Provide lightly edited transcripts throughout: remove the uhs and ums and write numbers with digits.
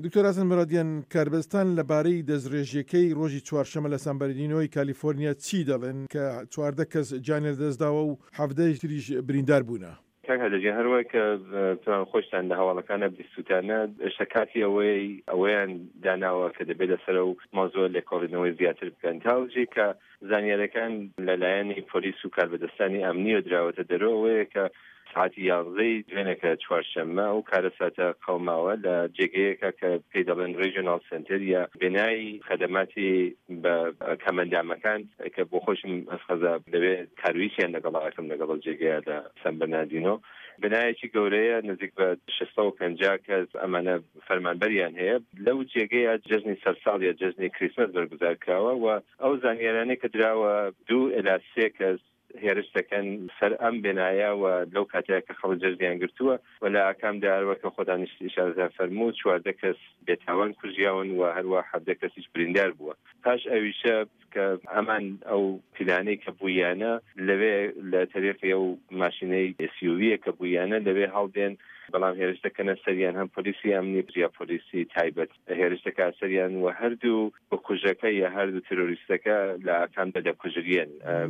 دکتۆر ئازاد مرادیان، کاربەستان لەبارەی دەستڕێژیەکەی ڕۆژی چوارشەمە لە سانبەرنینەوەی کالیفۆرنیا چی دەڵێن کە 14 کەس جانیان دەستداوە و 17 تریش بریندار بوونە؟ هەرجێ هەروە کە خۆشتان لە هەواڵەکانە بیستوتانە شەکاتی ئەوەیان داناوە کە دەبێت لەسەر و مۆزۆ لێکۆڵینەوەی زیاتر بکەن تاوجی کە زانیاریەکان لەلایەنی پۆلیس و کاربەدەستانی ئەمنیە دراوەتە دەرەوەیە کە ساعتی 11 دوێنێکە چوارشەممە و کارەساتە قەوماوە لە جێگەیەکە کە پێی دەڵێن ڕێژنال سنتەر یا بنای خەدەماتی بە کەمەندامەکان کە بۆ خۆشم ئەسخەزە دەبێت کارویشیان لەگەڵاکەم لەگەڵ جێگەیە لە سان بەرناردینۆ بنایەکی گەورەیە نزیک بە 650 کەس ئەمانە فەرمانبەریان هەیە لەو جێگەیە جەژنی سەرساڵ یا جەژنی کریسمس بەرگوزار کراوە و ئەو زانیارانەی کە دراوە 2 إلى 3 کەس هێرش دەکەن سەر ئەم بێنایە و لەو کاتەیە کە خەڵک جەرگیان گرتووە و لە ئاکام داروەکە خۆدانیش ئیشارەتان فەرموو 14 کەس بێتاوان کوژیاون و هەروە 17 کەسیش بریندار بووە. پاش ئەویشە کە ئەمان ئەو پلانەی کە بوویانە لەوێ لە تەریقی ئەو ماشینەی SUV کە بوویانە لەوێ هەڵدێن بەڵام هێرشتەکەنە سەریان هەم پۆلیسی ئەمنی یا پۆلیسی تایبەت هێرشتەکە سەریان و هەردوو بە کوژەکە یا هەردوو تێرۆریستەکە لە ئاکامدا دەکوژرێن.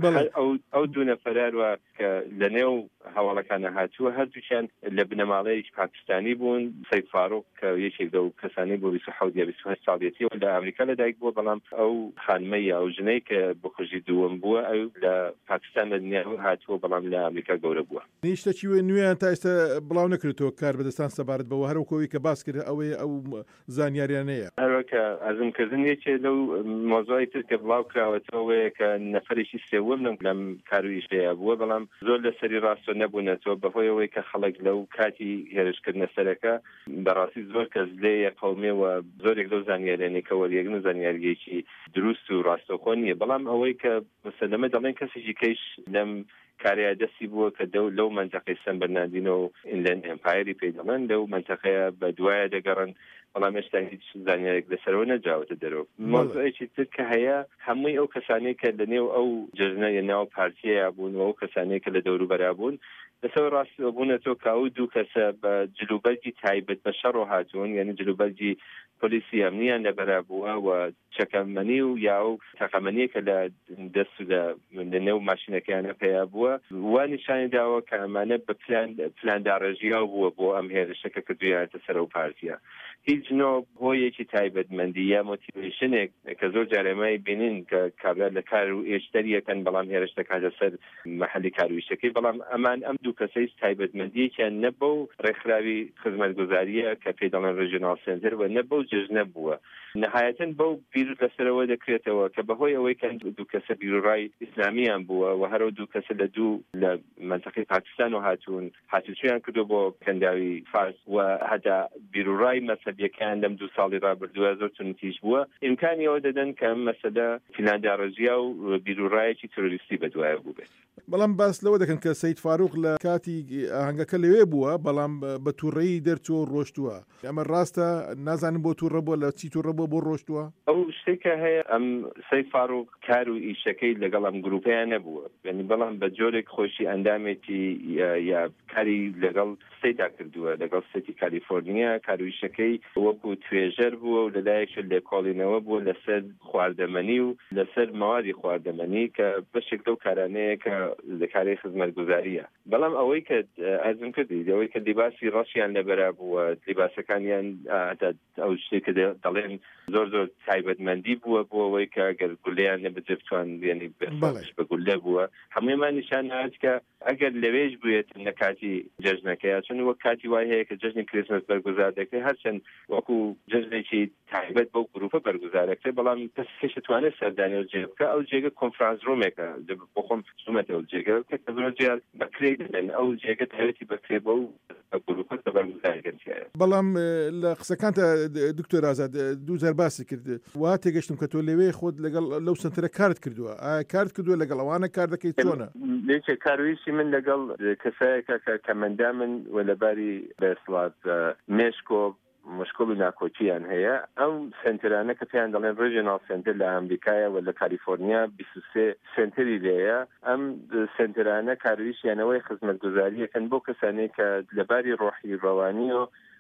ئەو دوو نەفەراروە کە لە نێو هەواڵەکانە هاتووە هەردووچیان لە بنەماڵەیەکی پاکستانی بوون. سەید فاروق کە یەکێک لەو کەسانی بۆ 27 یا 28 ساڵیەتیەوە لە ئەمریکا لەدایک بووە بەڵام ئەو خانمەی ئەو ژنەی کە بە کوژی دووەم بووە ئەو لە پاکستان لە دنیا هاتووە بەڵام لە ئەمریکا گەورە بووە. نیشتەکی نوێیان تا ئێستا بڵاو نەکردەوە کاربەدەستان سەبارەت بەوە هەروەکەوەی کە باس کرد ئەوەیە ئەو زانیاریانەیە هەروەکە ئەزمکردن یەکێ لەو مۆزوعی تر کە بڵاو کراوەتەوەیە کە نەفەرێکی سێوەم لەم کارویشەیە بووە بەڵام زۆر لەسەری ڕاستۆ نەبوونەتەوە بەهۆی ئەوەی کە خەڵک لەو کاتی هێرشکردنە سەرەکە بەڕاستی زۆر کەس لێیە قەومێەوە زۆرێک لەو زانیاریانەی کە وەریەگن و زانیاریەکی دروست و ڕاستەوخۆ نییە بەڵام ئەوەی کە مەسەلەمە دەڵێن کەسێکی کەیش لەم کاریا دەستی بووە کە لەو منتەقەی سان بەرناردینۆ و ئینلەند ئێمپایری پێی دەڵێن لەو منتەقەیە بە دوایە دەگەڕن بەڵام هێشتا هیچ زانیارێک لەسەرەوە نەجاوتە دەرەوە. مۆزوعێکی تر کە هەیە هەمووی ئەو کەسانەی کە لەنێو ئەو جەژنە یا ناو پارتیەیە بوون و ئەو کەسانەی کە لە دەوروبەرا بوون لەسەر ڕاستەوبوونەتەوە کە ئەو دوو کەسە بە جلوبەرگی تایبەت بە شەڕۆ هاتوون یعنی جلوبەرگی پۆلیسی ئەمنیان لەبەرا بووە و چەکەمەنی و یا ئەو تەقەمەنیە کە لە دەست لە نێو ماشینەکەیانە پێیا بووە وا نیشانی داوە کە ئەمانە بە پلانداڕێژیا بووە بۆ ئەم هێرشەکە کە دویانێتە سەر ئەو پارتیە. هیچ نوع هۆیەکی تایبەتمەندی یا مۆتیڤیشنێک کە زۆر جارێمای بینین کە کابرا لە کار و ئێشتەریەکەن بەڵام هێرشتەکە لەسەر مەحەلی کارویشەکەی بەڵام ئەمان ئەم دوو کەسەی تایبەتمەندیەکیان نە بەو ڕێکخراوی خزمەتگوزاریە کە پێی دەڵێن ڕێژنال سنتەر و نە بەو جژنە بووە نەهایەتەن بەو بیر لەسەرەوە دەکرێتەوە کە بەهۆی ئەوەی کە دوو کەسە بیرڕای ئیسلامیان بووە و هەرو دوو کەسە لە دوو لە منتەقەی پاکستان و هاتوچیان کردو بۆ کەنداوی فارس و هەتا بیرڕای مەسەبیەکان لەم 2 ساڵی ڕابردووە زۆر تونتیش بووە ئیمکانی ئەوە دەدەن کە مەسەلە فیلانداڕێژیا و بیرڕایەکی تۆریستی بەدوایە بوو بێت. بەڵام باس لەوە دەکەن کە سەید فاروق لە کاتی ئاهەنگەکە لەوێ بووە بەڵام بە تووڕەیی دەرچووە و ڕۆشتووە. ئەمە ڕاستە نازانم بۆ تووڕە بووە لە چی تووڕە بۆ ڕۆشتووە؟ ئەو شتێکە هەیە ئەم سەید فاروق کار و ئیشەکەی لەگەڵ ئەم گروپیان نەبووە یعنی بەڵام بە جۆرێک خۆشی ئەندامێتی یا کاری لەگەڵ سەیدا کردووە لەگەڵ سەیتی کالیفۆرنیا کارویشەکەی وەکو توێژەر بووە و لەلایەکی لێکۆڵینەوە بووە لەسەر خواردەمەنی و لەسەر مەوادی خواردەمەنی کە بەشێک لەو کارانەیە کە لە کاری خزمەتگوزاریە بەڵام ئەوەی کە ئەرزم کردی ئەوەی کە لیباسی ڕەشیان لەبەرا بووە لیباسەکانیان ئەو شتێک کە دەڵێن زۆر تایبەتمەندی بووە بۆ ئەوەی کە ئەگەر گولەیان نەبجێبتوان یعنی بە گولە بووە هەموویمان نیشان هات کە ئەگەر لەوێش بووێت لە کاتی جەژنەکەی چون وەک کاتی وای هەیە کە جەژنی کریسمس بەرگوزار دەکرێت هەرچەند وەکو جەژنێکی تایبەت بەو گروپە بەرگوزارەکرێت بەڵام کەسێک دەتوانێت سەردانی ئەو جێگە بکە ئەو جێگە کۆنفرانس ڕۆمێکە بۆ خۆم چوومەتە ئەو جێگە کە زۆر جار بەکرێ دەدەن ئەو جێگە تایبەتی بەکرێ بەو گروپە بەرگوزارەکە. بەڵام لە قسەکانتە دکتۆر ئازاد دوو جار باسی کرد وا تێگەشتم کە تۆ لەوێ خۆت لەگەڵ لەو سنتەرە کارت کردووە کارت کردووە لەگەڵ ئەوانە کار دەکەیت چۆنە؟ لێکێ کارویشی من لەگەڵ کەسایەکە کە کەمەندا من و لەباری بەسڵات مێشکۆ مشکل و ناکۆچیان هەیە ئەو سنتەرانە کە پێیان دەڵێن ڕێژنال سنتەر لە ئەمریکایە و لە کالیفۆرنیا 23 سنتەری لێیە ئەم سنتەرانە کارویشیانەوەی خزمەتگوزاریەکەن بۆ کەسانەی کە لەباری ڕۆحی ڕەوانی و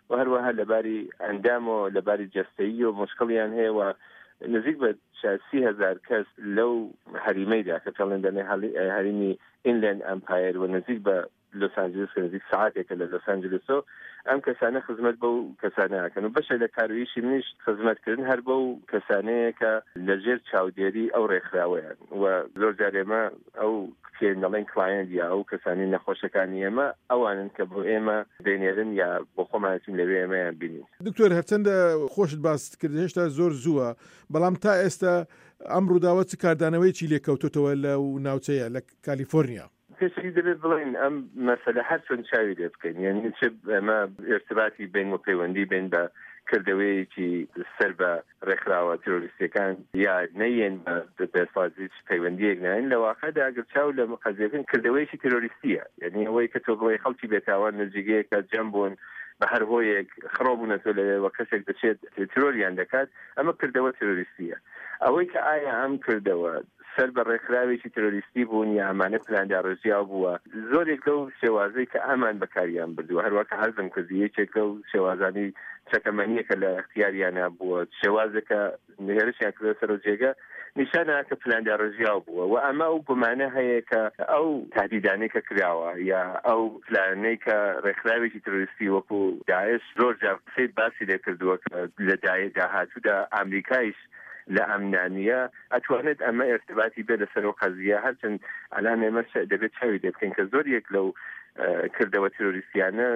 و هەروەها لەباری ئەندام و لەباری جەستەیی و مشکڵیان هەیە و نزیک بە 30,000 کەس لەو هەریمەیدا کە پێڵێن دەنێ هەریمی ئینلەند ئەمپایر و نزیک بە لۆس ئانجلس کە نزیک ساعاتێکە لە لۆس ئانجلسۆ ئەم کەسانە خزمەت بەو کەسانە ئەکەن و بەشێک لە کارویشی منیش خزمەتکردن هەر بەو کەسانەیە کە لەژێر چاودێری ئەو ڕێکخراوەیان و زۆر جار ئێمە ئەو دەڵێن کلاێنت یا ئەو کەسانی نەخۆشەکانی ئێمە ئەوانن کە بۆ ئێمە دەینێرن یا بۆ خۆمانەتیم لەوێ ئێمەیان بینین. دکتۆر هەرچەندە خۆشت باس کرد هێشتا زۆر زووە بەڵام تا ئێستا ئەم ڕووداوە چ کاردانەوەیکی لێکەوتوتەوە لەو ناوچەیە لە کالیفۆرنیا؟ پێشی دەبێت بڵێن ئەم مەسەلە هەر چۆن چاوی لێ بکەین یعنی چ ئەمە ارتباطی بین و پەیوەندی بین بە کردەوەیەکی سەر بە ڕێکخراوە تیرۆریستیەکان یا نەیەن بە بێسازیش پەیوەندیەک ناین لە واقعدا ئەگەر چاو لە مقەزیەکەن کردەوەیەکی تیرۆریستیە یعنی ئەوەی کە تۆ بڵێ خەڵکی بێتاوان نزیگەیەکە جەم بوون بە هەر هۆیەک خڕۆبوونەتۆ لەوێ کەسێک دەچێت تیرۆریان دەکات ئەمە کردەوە تیرۆریستیە. ئەوەی کە ئایا ئەم کردەوە سەر بە ڕێکخراوێکی تیرۆریستی بوون یا ئەمانە پلانداڕژیا بووە زۆرێک لەو شێوازەی کە ئەمان بەکاریان بردووە هەروەکە هەرزم کردی یەکێک لەو شێوازانی چەکەمەنیەکە لە اختیاریانە بووە شێوازەکە نێرشیان کردە سەر و جێگە نیشانە کە پلانداڕژیا بووە و ئەمە ئەو گومانە هەیە کە ئەو تهدیدانەی کە کراوە یا ئەو پلانەی کە ڕێکخراوێکی تیرۆریستی وەکو داعش زۆر جار قسەی باسی لێ کردووە کە لە داهاتوودا ئامریکایش لە ئەمنانیە ئەتوانێت ئەمە ارتباطی بێ لەسەر و قەزیە هەرچەند ئەلان ئێمە دەبێت چاوی لێ بکەین کە زۆر یەک لەو کردەوە تیرۆریستیانە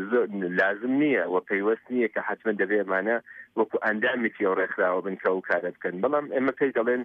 لازم نییە و پەیوەست نییە کە حتمما دەبێ ئەمانە وەکو ئەندامێکی ئەو ڕێکخراوە بن کە ئەو کارە بکەن بەڵام ئێمە پێی دەڵێن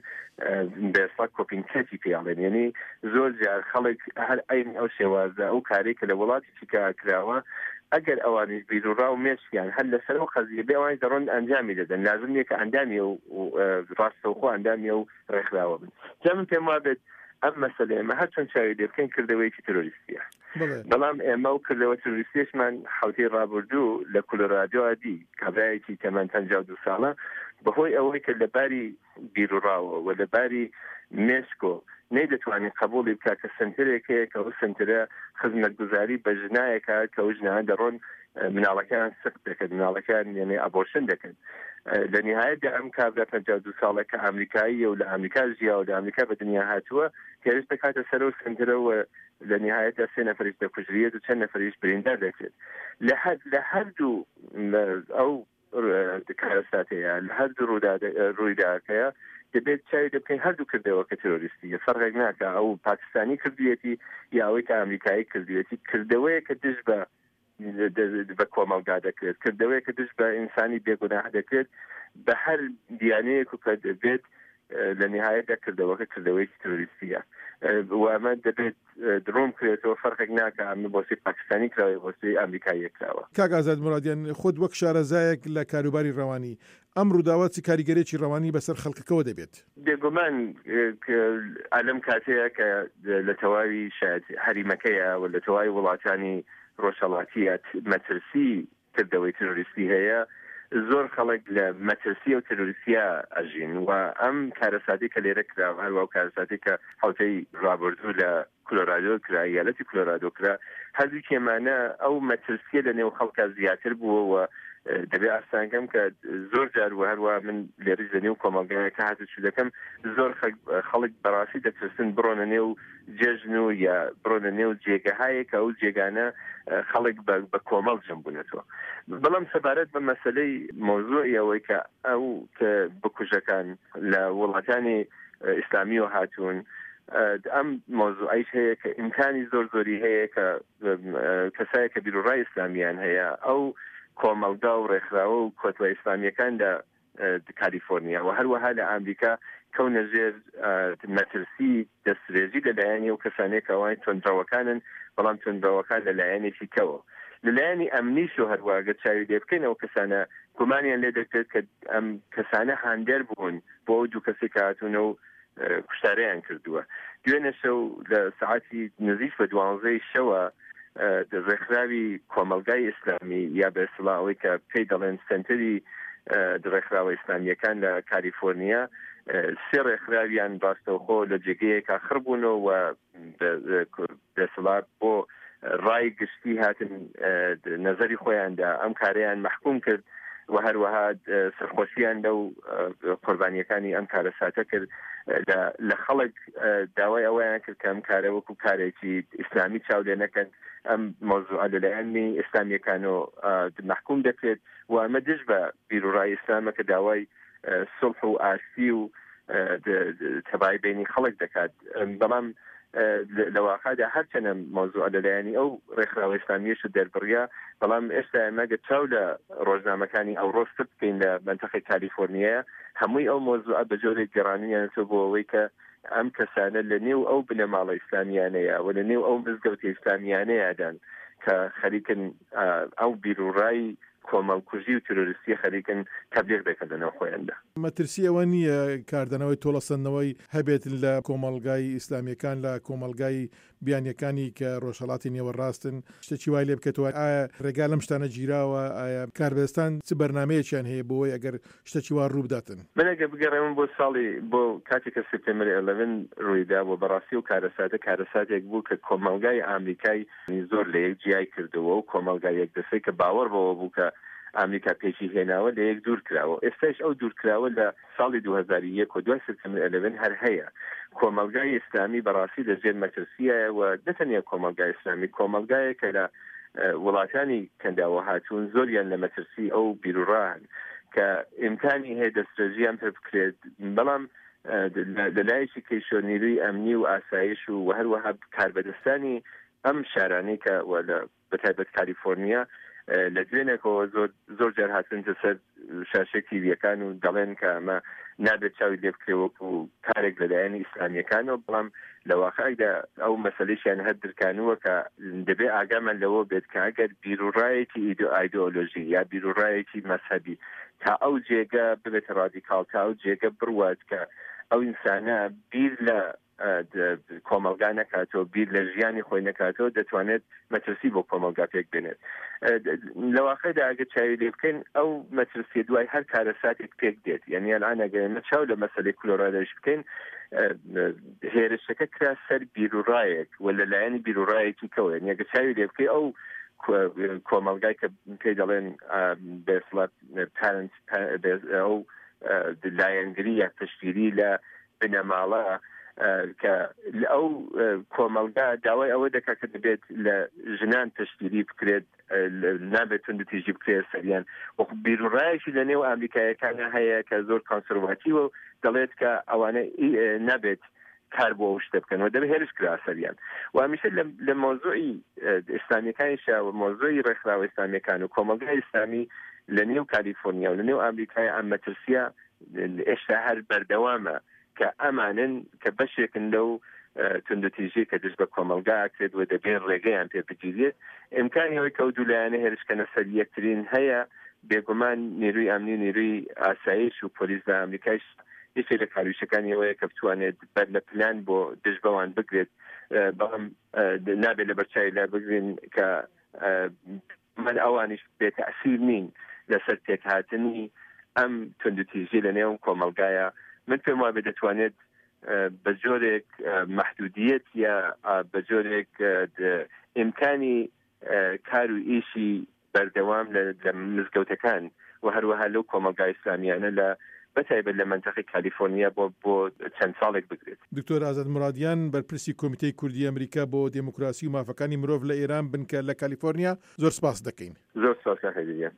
بێسڵ کۆپینکەتی پێڵێن یعنی زۆر جار خەڵک هەر ئەین ئەو شێوازە ئەو کارێک کە لە وڵاتێکی کراوە ئەگەر ئەوانش بیرروڕا و مێشیان هەر لەسەر و خەزیە بێ ئەوان دەڕۆن ئەنجامی دەدەن لازم نییە کە ئەندامی و ڕاستەوخۆ ئەندامی و ڕێکخراوە بن جا من پێم وابێت ئەم مەسەلە ئێمە هەر چۆن چاوی لێ بکەین کردەوەیەکی تیرۆریستیە بەڵام ئێمە و کردەوە تیرۆریستیشمان حوتەی ڕابردوو لە کولۆرادۆ دی کابرایەکی تەمەن 52 ساڵە بەهۆی ئەوەی کە لەباری بیرروڕاوە و لەباری مێسکۆ نەیدەتوانێت قبوڵی بکات کە سنتەرێکەیە کە ئەو سنتەرە خزمەتگوزاری بە ژنایەکە کە ئەو ژنانە دەڕۆن مناڵەکان سخت دەکەن مناڵەکان یعنی ئابۆرشن دەکەن لە نهایەتدا ئەم کابرا 52 ساڵەکە ئامریکاییە و لە ئەمریکا ژیا و لە ئەمریکا بە دنیا هاتووە هێرش دەکاتە سەر و سنتەرەوە لە نهایەتدا 3 نەفەریش دەکوژرێت و چەند نەفەریش بریندار دەکرێت لە هەردوو ئەو کارەساتەیە لە هەردوو ڕوویداکەیە دەبێت چاوی دەبکەین هەردوو کردەوە کە تیرۆریستی فەرقێک ناکە ئەو پاکستانی کردوێتی یا ئەوەی کە ئەمریکایی کردوێتی کردەوەیە کە دژ بە کۆمەڵگا دەکرێت کردەوەیە کە دژ بە ئینسانی بێگوناح دەکرێت بە هەر دیانەیەک و کە دەبێت لە نهایەتدا کردەوەکە کردەوەیکی تیرۆریستیە و ئەمە دەبێت دڕۆم کرێتەوە فەرقێک ناکە ئەمە بۆسی پاکستانی کراوە بۆسی ئەمریکایی کراوە. کاک ئازاد مرادیان خۆت وەک شارەزایەک لە کاروباری ڕەوانی ئەم ڕووداوە چ کاریگەرێکی ڕەوانی بەسەر خەڵکەکەوە دەبێت؟ بێگومان ئالەم کاتەیە کە لە تەواوی شاید هەریمەکەیە و لە تەواوی وڵاتانی ڕۆژهەڵاتیە مەترسی کردەوەی تیرۆریستی هەیە زۆر خەڵک لە مەترسی و تیرۆریستیا ئەژین و ئەم کارەساتی کە لێرە کرا هەروە کارەساتی کە حوتەی ڕابردوو لە کولۆرادۆ کرا یالەتی کولۆرادۆ کرا هەردوو کێمانە ئەو مەترسیە لە نێو خەڵکە زیاتر بووە دەبێ ئاسانکەم کە زۆر جار و هەروە من لێرەش لە نێو کۆمەڵگەیەکە هاتوچوو دەکەم زۆر خەڵک بەڕاستی دەترسن بڕۆنە نێو جێژن و یا بڕۆنە نێو جێگەهایە کە ئەو جێگانە خەڵک بە کۆمەڵ جەمبوونەتەوە بەڵام سەبارەت بە مەسەلەی مۆزوعی ئەوەی کە ئەو کە بکوژەکان لە وڵاتانی ئیسلامی و هاتوون ئەم مۆزوعیش هەیە کە ئیمکانی زۆری هەیە کە کەسایە کە بیرروڕای ئیسلامیان هەیە ئەو کۆمەڵگا و ڕێکخراوە و کۆتوە ئیسلامیەکان لە کالیفۆرنیا و هەروەها لە ئەمریکا کەونە ژێر مەترسی دەستێژی لەلایەنی و کەسانێک ئەوان تۆندڕەوەکانن بەڵام تۆندڕەوەکان لەلایەنێکی کەوە لەلایەنی ئەمنیش و هەروەگە چاوی لێ بکەینەوە کەسانە گومانیان لێ دەکرێت کە ئەم کەسانە هاندەر بوون بۆ دوو کەسێک هاتوونە و کوشتارەیان کردووە دوێنێ شەو لە سعاتی نزیک بە 12 شەوە ڕێکخراوی کۆمەلگای ئیسلامی یا بە ئیسڵاوی کە پێی دەڵێن سنتەری ڕێکخراوە ئیسلامیەکان لە کالیفۆرنیا 3 ڕێکخراویان ڕاستەوخۆ لە جێگەیەک ئاخر بوونەوە و دەسەڵات بۆ ڕای گشتی هاتن نظری خۆیاندا ئەم کاریان محکوم کرد و هەروەها سەرخۆشییان لەو قوربانیەکانی ئەم کارە ساتە کرد لە خەڵک داوای ئەوەیان کرد کە ئەم کارە وەکو کارێکی ئیسلامی چاو لێ نەکەن ئەم مۆزوعە لەلایەنی ئیسلامیەکانەوە محکوم دەکرێت و ئەمە دژ بە بیرروڕای ئیسلامە کە داوای سڵح و ئاستی و تەبای بینی خەڵک دەکات بەڵام لە واقعدا هەرچەنە مۆزوعە لەلایەنی ئەو ڕێکخراوە ئیسلامیەش دەربڕیا بەڵام ئێستا ئەمەگە چاو لە ڕۆژنامەکانی ئەو ڕۆستت بکەین لە منتەقەی کالیفۆرنیایە هەمووی ئەو مۆزوعە بە جۆرێک گەڕانیانەوە بۆ ئەوەی کە ئەم کەسانە لە نێو ئەو بنەماڵە ئیسلامیانەیە و لە نێو ئەو مزگەوتی ئیسلامیانەیەدان کە خەریکن ئەو بیرروڕایی کۆمەڵکوژی و تۆرۆریستی خەریکن تەبلیغ دەکەن لەناو خۆیاندا. مەترسی ئەوە نییە کاردانەوەی تۆڵەسەندنەوەی هەبێت لە کۆمەڵگای ئیسلامیەکان لە کۆمەڵگای بیانیەکانی کە ڕۆژهەڵاتی نێوەڕاستن شتێکی وای لێ بکەتەوە ئایا ڕێگا لەم شتانە گیراوە ئایا کاربێستان چ بەرنامەیەکیان هەیە بۆی ئەگەر شتێکی وا ڕوو بداتن من ئەگە بگەڕێمە بۆ ساڵی بۆ کاتێککە سپتێمبەر 11 ڕوویدا بۆ بەڕاستی و کارەساتێک بوو کە کۆمەڵگای ئامریکای زۆر لە یەک جیای کردەوە و کۆمەڵگای یەک دەسەی کە باوەڕ بەوە بوو کە ئامریکا پێشی هێناوە لە یەک دوور کراوە ئێستاش ئەو دوورکراوە لە ساڵی 2001 و دوای سپتێمبەر 11 هەر هەیە کۆمەڵگای ئیسلامی بەڕاستی لەژێر مەترسیایە و نەتەنیا کۆمەڵگای ئیسلامی کۆمەڵگایە کە لە وڵاتانی کەنداوە هاتوون زۆریان لە مەترسی ئەو بیرروڕان کە ئیمکانی هەیە دەسترێژیان پێ بکرێت بەڵام لەلایەکی کەیشۆنیروی ئەمنی و ئاسایش و هەروەها کاربەدەستانی ئەم شارانەی کە لە بەتایبەت کالیفۆرنیا لە دوێنێکەوە زۆر جار هاتنتە سەر شاشەی تیڤیەکان و دەڵێن کە ئەمە نابێت چاوی لێ بکرێ وەکو کارێک لەلایەنی ئیسلامیەکانەوە بەڵام لە واقعیدا ئەو مەسەلەیشیان هەر درکانووە کە دەبێ ئاگامان لەوە بێت کە ئەگەر بیرروڕایەکی ئایدۆلۆژی یا بیرروڕایەکی مەسەبی تا ئەو جێگە ببێتە ڕادیکاڵ تا ئەو جێگە بڕوات کە ئەو ئینسانە بیر لە کۆمەلگا نکاتەوە بیر لە ژیانی خۆی نکاتەوە دەتوانێت مەترسی بۆ کۆمەلگا پێک بێنێت لە واقعدا ئەگەر چاوی لێ بکەین ئەو مەترسی دوای هەر کارەساتێک پێک دێت یعنی ئەلان ئەگەر چاو لە مەسەلەی کلۆرایدش بکەین هێرشەکە کرا سەر بیرروڕایەک و لەلایەنی بیرروڕایەکی کەوە یعنی ئەگەر چاوی لێ بکەی ئەو کۆمەلگای کە پێی دەڵێن بێسڵات پارنت ئەو لایەنگری یا پشتگیری لە بنەماڵە کە ئەو کۆمەلگا داوای ئەوە دەکات کە دەبێت لە ژنان تشتگیری بکرێت نابێت توندتیژی بکرێت سەریان وەکو بیرروڕایەکی لە نێو ئامریکایەکانە هەیە کە زۆر کۆنسەرواتیوە و دەڵێت کە ئەوانە نابێت کار بۆ ئەو شتە بکەن و دەبێت هێرش کرا سەریان و هەمیشە لە مۆزوعی ئیسلامیەکانیشا و مۆزوعی ڕێکخراوە ئیسلامیەکان و کۆمەلگای ئیسلامی لە نێو کالیفۆرنیا و لە نێو ئامریکای ئەم مەترسیە ئێستا هەر بەردەوامە کە ئەمانن کە بەشێکن لەو توندتیژی کە دژ بە کۆمەلگا ئاکرێت و دەبێت ڕێگەیان پێ بگیرێت ئیمکانی ئەوەی کە دوولایەنە هێرشکەنە سەر یەکترین هەیە بێگومان نیروی ئەمنی نیروی ئاسایش و پۆلیس لە ئەمریکاش یەکێک لە کارویشەکانی ئەوەیە کە بتوانێت بەر لە پلان بۆ دژ بەوان بگرێت بەڵام نابێت لە بەرچاوی لا بگرین کە من ئەوانیش بێتەئسیر نین لەسەر تێکهاتنی ئەم توندتیژی لە نێو کۆمەلگایە من پێم وایە دەتوانێت بە جۆرێک مەحدودیت یا بە جۆرێک ئیمکانی کار و ئیشی بەردەوام لە مزگەوتەکان و هەروەها لەو کۆمەلگای ئیسلامیانە لە بەتایبەت لە منتەقەی کالیفۆرنیا بۆ چەند ساڵێک بگرێت. دکتۆر ئازاد مرادیان بەرپرسی کۆمیتەی کوردی ئەمریکا بۆ دموکراسی و مافەکانی مرۆڤ لە ئێران بن کە لە کالیفۆرنیا زۆر سپاس دەکەین. زۆر سپاس.